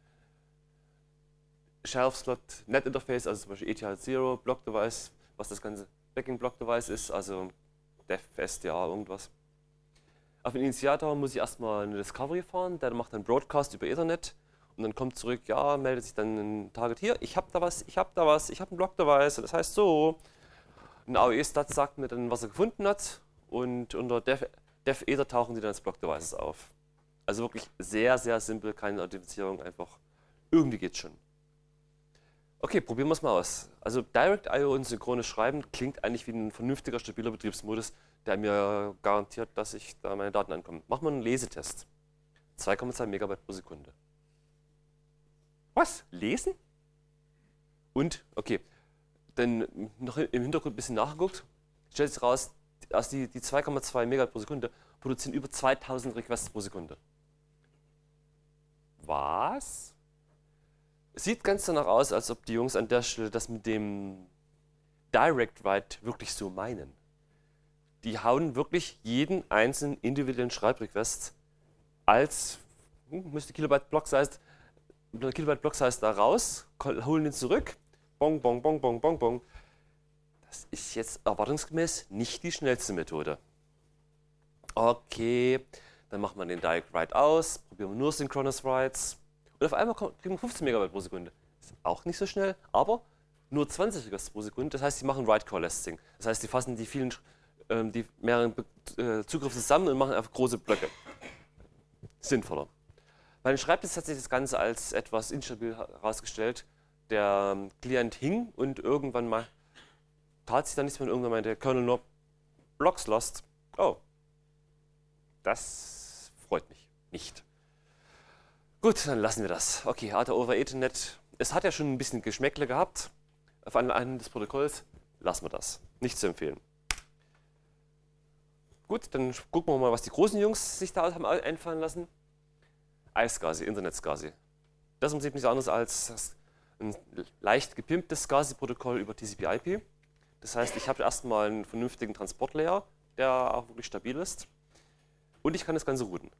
Shelf Slot Net Interface, also zum Beispiel E T H null, Block Device, was das ganze Backing Block Device ist, also Def S D A irgendwas. Auf den Initiator muss ich erstmal eine Discovery fahren, der macht dann Broadcast über Ethernet und dann kommt zurück, ja, meldet sich dann ein Target hier, ich hab da was, ich hab da was, ich hab ein Block Device, das heißt so. Ein A O E-Stat sagt mir dann, was er gefunden hat und unter Def, Def Ether tauchen die dann als Block Devices auf. Also wirklich sehr, sehr simpel, keine Authentifizierung, einfach irgendwie geht's schon. Okay, probieren wir es mal aus. Also Direct I O und synchrones Schreiben klingt eigentlich wie ein vernünftiger, stabiler Betriebsmodus, der mir garantiert, dass ich da meine Daten ankomme. Machen wir einen Lesetest. zwei Komma zwei Megabyte pro Sekunde. Was? Lesen? Und, okay, dann noch im Hintergrund ein bisschen nachgeguckt, stellt sich raus, also die, die zwei Komma zwei Megabyte pro Sekunde produzieren über zweitausend Requests pro Sekunde. Was? Es sieht ganz danach aus, als ob die Jungs an der Stelle das mit dem Direct Write wirklich so meinen. Die hauen wirklich jeden einzelnen individuellen Schreibrequest als hm, müsste Kilobyte Block Size, Kilobyte Block Size da raus, holen ihn zurück, bong, bong, bong, bong, bong, bong. Das ist jetzt erwartungsgemäß nicht die schnellste Methode. Okay, dann macht man den Direct Write aus, probieren wir nur Synchronous Writes. Und auf einmal kriegen wir fünfzehn Megabyte pro Sekunde. Ist auch nicht so schnell, aber nur zwanzig Requests pro Sekunde. Das heißt, sie machen Write Coalescing. Das heißt, sie fassen die vielen, ähm, die mehreren äh, Zugriffe zusammen und machen einfach große Blöcke. Sinnvoller. Bei den Schreibtests hat sich das Ganze als etwas instabil herausgestellt. Der ähm, Client hing und irgendwann mal tat sich dann nichts mehr und irgendwann meinte der Kernel nur Blocks lost. Oh, das freut mich nicht. Gut, dann lassen wir das. Okay, A T over Ethernet. Es hat ja schon ein bisschen Geschmäckle gehabt auf einem des Protokolls. Lassen wir das. Nicht zu empfehlen. Gut, dann gucken wir mal, was die großen Jungs sich da haben einfallen lassen. iSCSI, Internet-SCSI. Das ist im Prinzip nichts anderes als ein leicht gepimptes SCSI-Protokoll über T C P I P. Das heißt, ich habe erstmal einen vernünftigen Transportlayer, der auch wirklich stabil ist. Und ich kann das Ganze routen.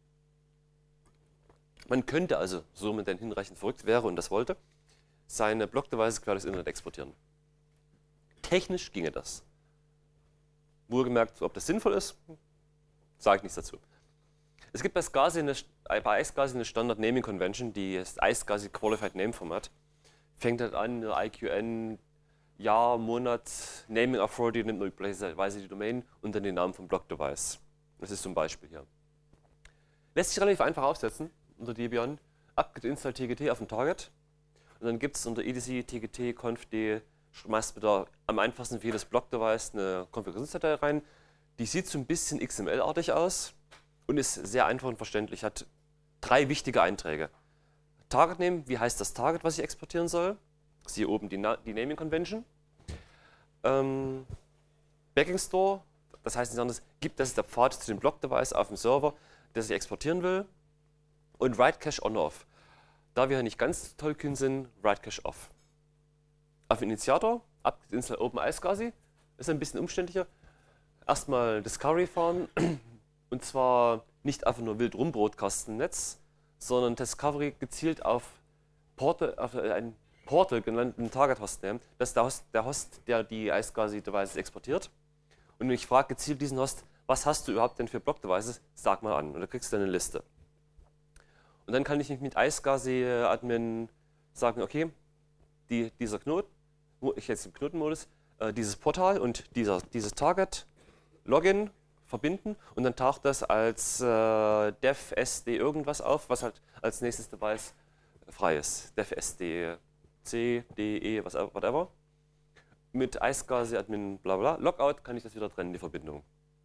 Man könnte also, so man denn hinreichend verrückt wäre und das wollte, seine Block-Devices quer durchs Internet exportieren. Technisch ginge das. Wohlgemerkt, ob das sinnvoll ist, sage ich nichts dazu. Es gibt bei SCSI eine, bei iSCSI eine Standard Naming Convention, die ist iSCSI Qualified Name Format. Fängt halt an, I Q N, Jahr, Monat, Naming Authority, nimmt normalerweise die Domain und dann den Namen vom Block-Device. Das ist zum Beispiel hier. Lässt sich relativ einfach aufsetzen unter Debian, apt install T G T auf dem Target und dann gibt es unter etc tgt confd schmeißt wieder am einfachsten für jedes Block-Device eine Konfigurationsdatei rein. Die sieht so ein bisschen X M L-artig aus und ist sehr einfach und verständlich, hat drei wichtige Einträge. Target Name, wie heißt das Target, was ich exportieren soll? Siehe oben die, Na die Naming Convention. Ähm, Backing Store, das heißt nichts anderes, gibt das ist der Pfad zu dem Block-Device auf dem Server, das ich exportieren will. Und Write Cache on off. Da wir nicht ganz tollkühn sind, Write Cache off. Auf den Initiator, apt install Open iSCSI, ist ein bisschen umständlicher. Erstmal Discovery fahren und zwar nicht einfach nur wild rumbroadcasten im Netz, sondern Discovery gezielt auf, Portal, auf ein Portal genannten Target Host nehmen. Das ist der Host, der, Host, der die iSCSI Devices exportiert. Und ich frage gezielt diesen Host, was hast du überhaupt denn für Block Devices? Sag mal an. Und da kriegst du dann eine Liste. Und dann kann ich mit iSCSI Admin sagen, okay, die, dieser Knoten, ich jetzt im Knotenmodus, äh, dieses Portal und dieser, dieses Target Login verbinden und dann taucht das als äh, Def S D irgendwas auf, was halt als nächstes Device frei ist. Def S D C, D, E, was, whatever. Mit iSCSI Admin bla bla. Logout kann ich das wieder trennen, die Verbindung.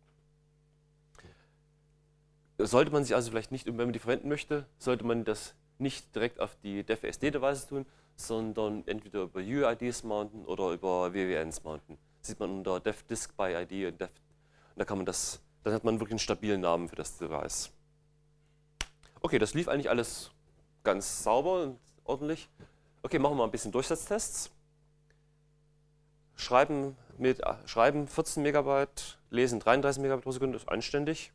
Sollte man sich also vielleicht nicht, wenn man die verwenden möchte, sollte man das nicht direkt auf die Def S D-Devices tun, sondern entweder über U I Ds mounten oder über W W Ns mounten. Das sieht man unter Def Disk by I D und Def. Und da kann man das, dann hat man wirklich einen stabilen Namen für das Device. Okay, das lief eigentlich alles ganz sauber und ordentlich. Okay, machen wir mal ein bisschen Durchsatztests. Schreiben mit Schreiben vierzehn Megabyte, Lesen dreiunddreißig Megabyte pro Sekunde, ist anständig.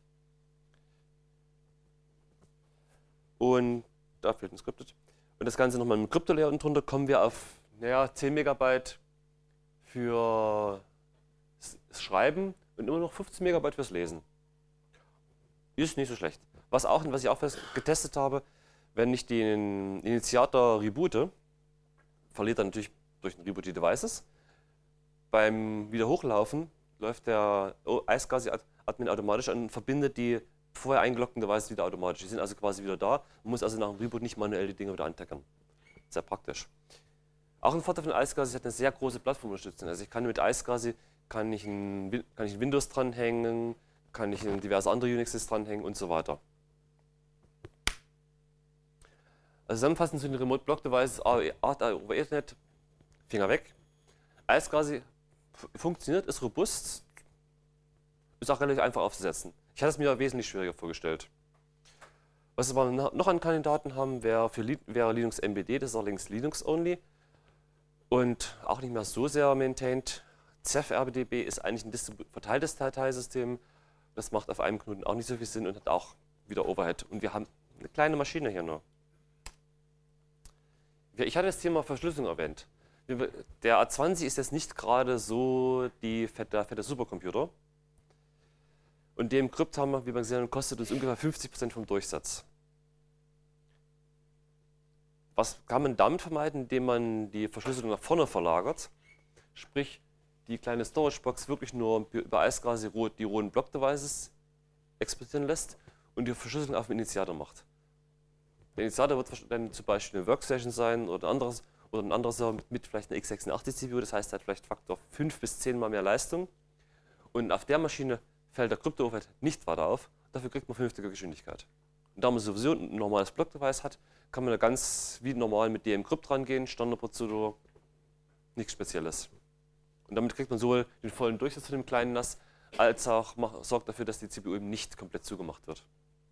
Und da fehlt ein Scripted. Und das Ganze nochmal mit Kryptolayer unten drunter, kommen wir auf naja, zehn Megabyte für das Schreiben und immer noch fünfzehn Megabyte fürs Lesen. Ist nicht so schlecht. Was, auch, was ich auch getestet habe, wenn ich den Initiator reboote, verliert er natürlich durch den Reboot die Devices. Beim Wiederhochlaufen läuft der iSCSI-Admin automatisch an und verbindet die vorher eingeloggten Devices wieder automatisch. Die sind also quasi wieder da. Man muss also nach dem Reboot nicht manuell die Dinge wieder antackern. Sehr praktisch. Auch ein Vorteil von iSCSI hat eine sehr große Plattformunterstützung. Also ich kann mit iSCSI kann ich ein, kann ich ein Windows dranhängen, kann ich diverse andere Unixes dranhängen und so weiter. Also zusammenfassend zu den Remote Block Devices, A O über Ethernet, Finger weg. iSCSI funktioniert, ist robust, ist auch relativ einfach aufzusetzen. Ich hatte es mir wesentlich schwieriger vorgestellt. Was wir noch an Kandidaten haben, wäre für wäre Linux M B D, das ist allerdings Linux only und auch nicht mehr so sehr maintained. Ceph R B D B ist eigentlich ein verteiltes Dateisystem. Das macht auf einem Knoten auch nicht so viel Sinn und hat auch wieder Overhead. Und wir haben eine kleine Maschine hier nur. Ich hatte das Thema Verschlüsselung erwähnt. Der A zwanzig ist jetzt nicht gerade so die fette, fette Supercomputer. Und dem Krypt haben wir, wie man gesehen hat, kostet uns ungefähr fünfzig Prozent vom Durchsatz. Was kann man damit vermeiden, indem man die Verschlüsselung nach vorne verlagert? Sprich, die kleine Storage-Box wirklich nur über iSCSI die rohen Block-Devices exportieren lässt und die Verschlüsselung auf dem Initiator macht. Der Initiator wird dann zum Beispiel eine Workstation sein oder ein anderes, oder ein anderes mit vielleicht einer x sechsundachtzig C P U, das heißt, er hat vielleicht Faktor fünf bis zehn mal mehr Leistung. Und auf der Maschine fällt der Krypto-Overhead nicht weiter auf, dafür kriegt man vernünftige Geschwindigkeit. Und da man sowieso ein normales Block-Device hat, kann man da ganz wie normal mit D M-Crypt rangehen, Standardprozedur, nichts Spezielles. Und damit kriegt man sowohl den vollen Durchsatz von dem kleinen N A S, als auch macht, sorgt dafür, dass die C P U eben nicht komplett zugemacht wird.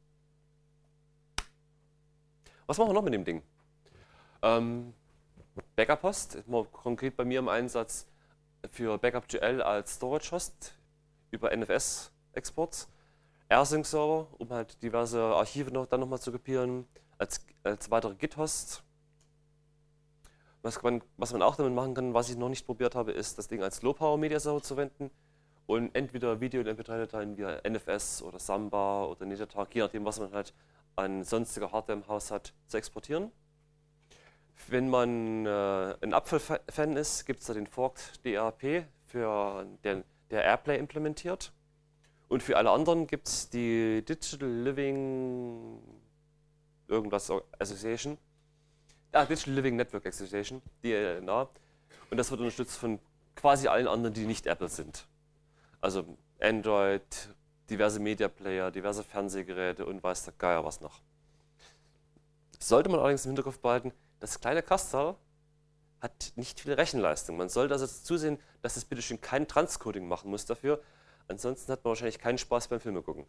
Was machen wir noch mit dem Ding? Ähm, Backup-Host, konkret bei mir im Einsatz für Backup.gl als Storage-Host über N F S-Exports. AirSync-Server, um halt diverse Archive noch, dann nochmal zu kopieren, als, als weitere Git-Host. Was man, was man auch damit machen kann, was ich noch nicht probiert habe, ist das Ding als Low-Power-Media-Server zu verwenden und entweder Video- und M P drei Dateien via N F S oder Samba oder Netatag, je nachdem, was man halt an sonstiger Hardware im Haus hat, zu exportieren. Wenn man äh, ein Apfel-Fan ist, gibt es da den Forked D R P, für den, der AirPlay implementiert. Und für alle anderen gibt es die Digital Living irgendwas Association. Ah, Digital Living Network Association, D L N A. Und das wird unterstützt von quasi allen anderen, die nicht Apple sind. Also Android, diverse Media Player, diverse Fernsehgeräte und weiß der Geier was noch. Sollte man allerdings im Hinterkopf behalten, das kleine Kastel hat nicht viel Rechenleistung. Man sollte also zusehen, dass es bitteschön kein Transcoding machen muss dafür. Ansonsten hat man wahrscheinlich keinen Spaß beim Filme gucken.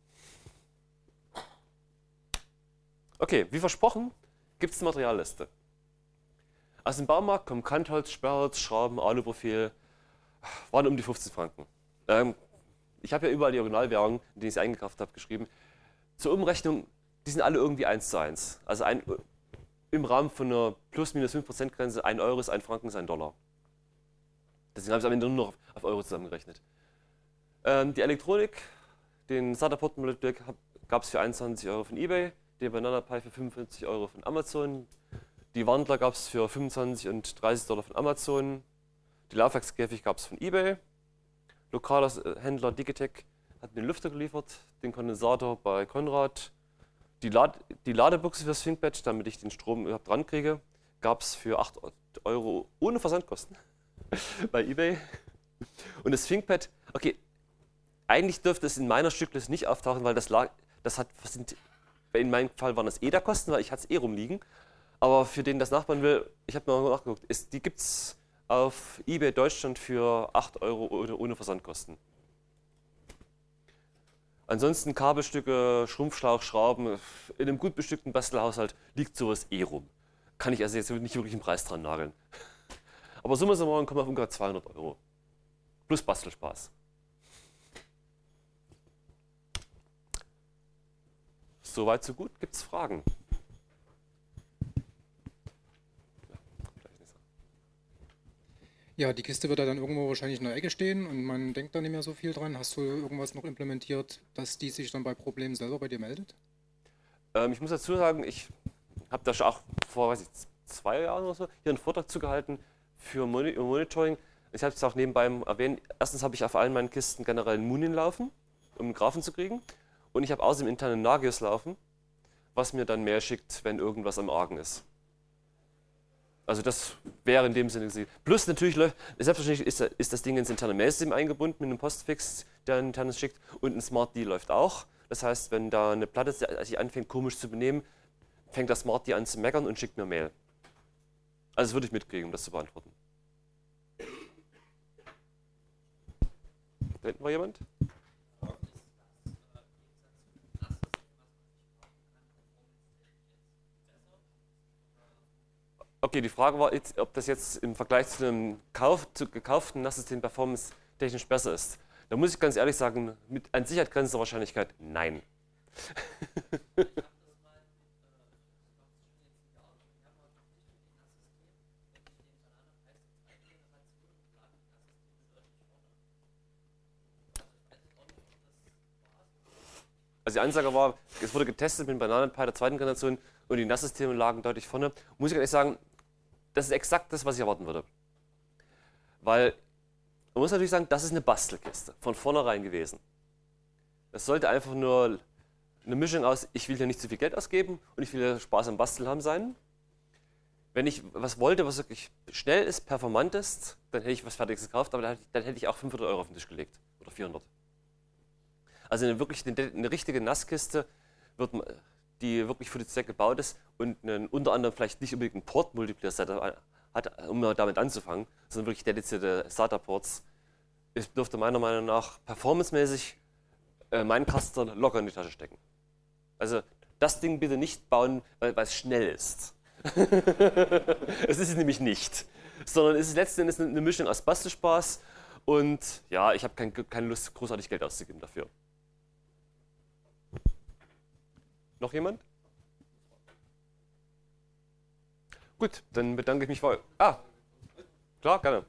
Okay, wie versprochen, gibt es eine Materialliste. Aus dem Baumarkt kommen Kantholz, Sperrholz, Schrauben, Aluprofil, waren um die fünfzehn Franken. Ähm, ich habe ja überall die Originalwährungen, in denen ich es eingekauft habe, geschrieben. Zur Umrechnung, die sind alle irgendwie eins zu eins. Also ein, im Rahmen von einer plus minus fünf Prozent Grenze, ein Euro ist ein Franken, ist ein Dollar. Deswegen habe ich es am Ende nur noch auf Euro zusammengerechnet. Ähm, die Elektronik, den SATA-Port gab es für einundzwanzig Euro von eBay, den Banana Pi für fünfundfünfzig Euro von Amazon, die Wandler gab es für fünfundzwanzig und dreißig Dollar von Amazon, die Laufwerkskäfig gab es von eBay, lokaler Händler Digitech hat mir den Lüfter geliefert, den Kondensator bei Konrad, die, Lad die Ladebuchse fürs ThinkPad, damit ich den Strom überhaupt dran kriege, gab es für acht Euro ohne Versandkosten bei eBay. Und das ThinkPad, okay, eigentlich dürfte es in meiner Stückliste nicht auftauchen, weil das lag, das hat, was sind, in meinem Fall waren das eh da Kosten, weil ich hatte es eh rumliegen. Aber für den das Nachbarn will, ich habe mal nachgeguckt, ist, die gibt es auf eBay Deutschland für acht Euro ohne, ohne Versandkosten. Ansonsten Kabelstücke, Schrumpfschlauch, Schrauben, in einem gut bestückten Bastelhaushalt liegt sowas eh rum. Kann ich also jetzt nicht wirklich einen Preis dran nageln. Aber summa summarum kommen wir auf ungefähr zweihundert Euro. Plus Bastelspaß. Soweit, so gut. Gibt es Fragen? Ja, die Kiste wird ja dann irgendwo wahrscheinlich in der Ecke stehen und man denkt da nicht mehr so viel dran. Hast du irgendwas noch implementiert, dass die sich dann bei Problemen selber bei dir meldet? Ähm, ich muss dazu sagen, ich habe da schon auch vor weiß ich, zwei Jahren oder so hier einen Vortrag zugehalten für Moni Monitoring. Ich habe es auch nebenbei erwähnt. Erstens habe ich auf allen meinen Kisten generell einen Munin laufen, um einen Graphen zu kriegen. Und ich habe außerdem intern einen Nagios laufen, was mir dann mehr schickt, wenn irgendwas am Argen ist. Also das wäre in dem Sinne gesehen. Plus natürlich läuft, selbstverständlich ist, ist das Ding ins interne Mail-System eingebunden mit einem Postfix, der ein internes schickt, und ein Smart D läuft auch. Das heißt, wenn da eine Platte sich anfängt komisch zu benehmen, fängt das Smart D an zu meckern und schickt mir Mail. Also das würde ich mitkriegen, um das zu beantworten. Da hinten war jemand? Okay, die Frage war jetzt, ob das jetzt im Vergleich zu einem Kauf, zu gekauften NAS-System performance-technisch besser ist. Da muss ich ganz ehrlich sagen, mit an Sicherheit grenzender Wahrscheinlichkeit, nein. Also die Ansage war, es wurde getestet mit Banana Pi der zweiten Generation und die NAS-Systeme lagen deutlich vorne. Muss ich ehrlich sagen, das ist exakt das, was ich erwarten würde. Weil, man muss natürlich sagen, das ist eine Bastelkiste, von vornherein gewesen. Das sollte einfach nur eine Mischung aus, ich will hier nicht zu viel Geld ausgeben und ich will hier Spaß am Basteln haben sein. Wenn ich was wollte, was wirklich schnell ist, performant ist, dann hätte ich was Fertiges gekauft, aber dann hätte ich, dann hätte ich auch fünfhundert Euro auf den Tisch gelegt oder vierhundert. Also eine, wirklich eine, eine richtige NAS-Kiste, wird, die wirklich für die Zwecke gebaut ist und einen, unter anderem vielleicht nicht unbedingt einen Port-Multiplier-Setup hat, um damit anzufangen, sondern wirklich dedizierte SATA-Ports, dürfte meiner Meinung nach performancemäßig äh, meinen Caster locker in die Tasche stecken. Also das Ding bitte nicht bauen, weil, weil es schnell ist. Es ist es nämlich nicht, sondern es ist letzten Endes eine Mischung aus Bastelspaß und ja, ich habe kein, keine Lust, großartig Geld auszugeben dafür. Noch jemand? Gut, dann bedanke ich mich für. Ah, klar, gerne.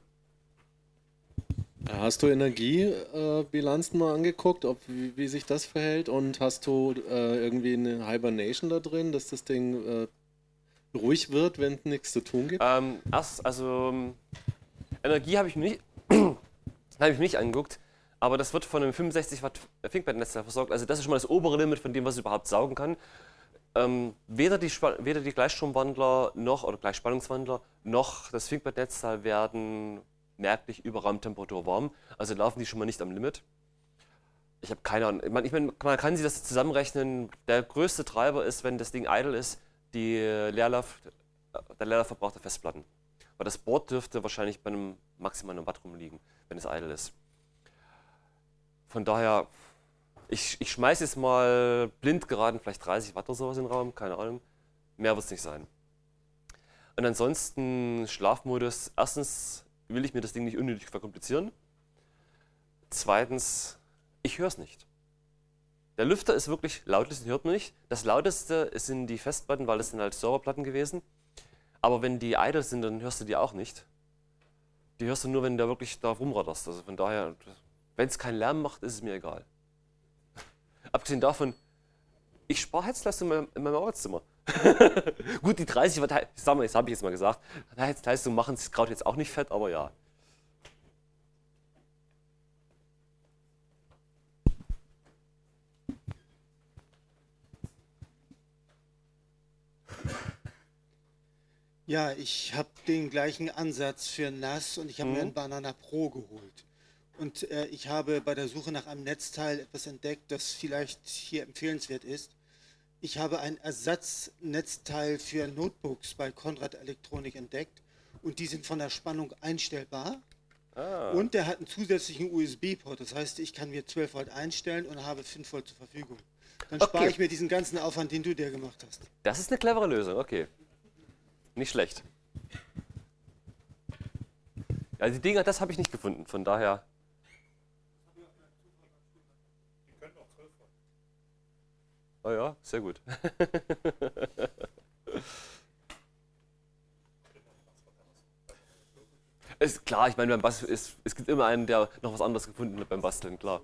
Hast du Energiebilanzen mal angeguckt, ob, wie, wie sich das verhält? Und hast du äh, irgendwie eine Hibernation da drin, dass das Ding äh, ruhig wird, wenn es nichts zu tun gibt? Ähm, erst, also ähm, Energie habe ich mir nicht, habe ich mir nicht angeguckt, aber das wird von einem fünfundsechzig Watt ThinkPad-Netzteil versorgt. Also das ist schon mal das obere Limit von dem, was es überhaupt saugen kann. Ähm, weder, die, weder die Gleichstromwandler noch oder Gleichspannungswandler noch das ThinkPad-Netzteil werden merklich über Raumtemperatur warm. Also laufen die schon mal nicht am Limit. Ich habe keine Ahnung. Ich meine, ich mein, man kann sich das zusammenrechnen. Der größte Treiber ist, wenn das Ding idle ist, die Leerlauf, der Leerlaufverbrauch der Festplatten. Weil das Board dürfte wahrscheinlich bei einem maximalen Watt rumliegen, wenn es idle ist. Von daher, ich, ich schmeiße jetzt mal blind geraten, vielleicht dreißig Watt oder sowas in den Raum, keine Ahnung. Mehr wird es nicht sein. Und ansonsten Schlafmodus. Erstens will ich mir das Ding nicht unnötig verkomplizieren. Zweitens, ich höre es nicht. Der Lüfter ist wirklich laut, den hört man nicht. Das lauteste sind die Festplatten, weil es sind halt Serverplatten gewesen. Aber wenn die idle sind, dann hörst du die auch nicht. Die hörst du nur, wenn du wirklich da rumradderst. Also von daher, wenn es keinen Lärm macht, ist es mir egal. Abgesehen davon, ich spare Heizleistung in meinem Arbeitszimmer. Gut, die dreißig Watt, ich sag mal, das habe ich jetzt mal gesagt, Heizleistung machen es gerade jetzt auch nicht fett, aber ja. Ja, ich habe den gleichen Ansatz für NAS und ich habe mir Mhm. einen Banana Pro geholt. Und äh, ich habe bei der Suche nach einem Netzteil etwas entdeckt, das vielleicht hier empfehlenswert ist. Ich habe ein Ersatznetzteil für Notebooks bei Conrad Elektronik entdeckt und die sind von der Spannung einstellbar. Ah. Und der hat einen zusätzlichen U S B-Port, das heißt, ich kann mir zwölf Volt einstellen und habe fünf Volt zur Verfügung. Dann spare Okay. ich mir diesen ganzen Aufwand, den du dir gemacht hast. Das ist eine clevere Lösung, okay. Nicht schlecht. Ja, die Dinger, das habe ich nicht gefunden, von daher Ah ja, sehr gut. Ist klar, ich meine, beim Basteln ist, es gibt immer einen, der noch was anderes gefunden hat beim Basteln, klar.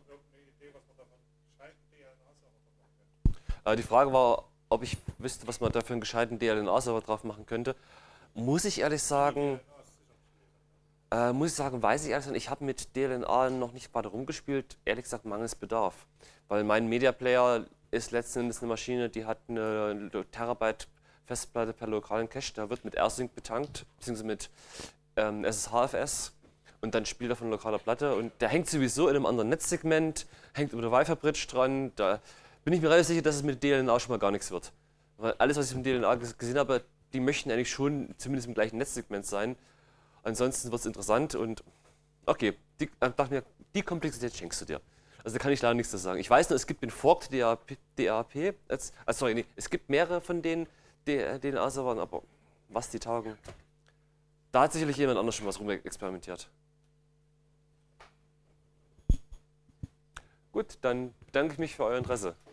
Äh, die Frage war, ob ich wüsste, was man da für einen gescheiten D L N A-Server drauf machen könnte. Muss ich ehrlich sagen, äh, muss ich sagen, weiß ich ehrlich sagen, ich habe mit D L N A noch nicht weiter rumgespielt, ehrlich gesagt mangels Bedarf. Weil mein Media Player ist letzten Endes eine Maschine, die hat eine Terabyte Festplatte per lokalen Cache, da wird mit AirSync betankt, beziehungsweise mit ähm, S S H F S und dann spielt er von lokaler Platte und der hängt sowieso in einem anderen Netzsegment, hängt über der Wi-Fi-Bridge dran, da bin ich mir relativ sicher, dass es mit D L N A schon mal gar nichts wird. Weil alles, was ich mit D L N A gesehen habe, die möchten eigentlich schon zumindest im gleichen Netzsegment sein. Ansonsten wird es interessant und okay, die, äh, dachte mir, die Komplexität schenkst du dir. Also da kann ich leider nichts dazu sagen. Ich weiß nur, es den Forked D A P, als, also sorry, nee, es gibt mehrere von den D N A-Servern, aber was die taugen, da hat sicherlich jemand anders schon was rumexperimentiert. Gut, dann bedanke ich mich für euer Interesse.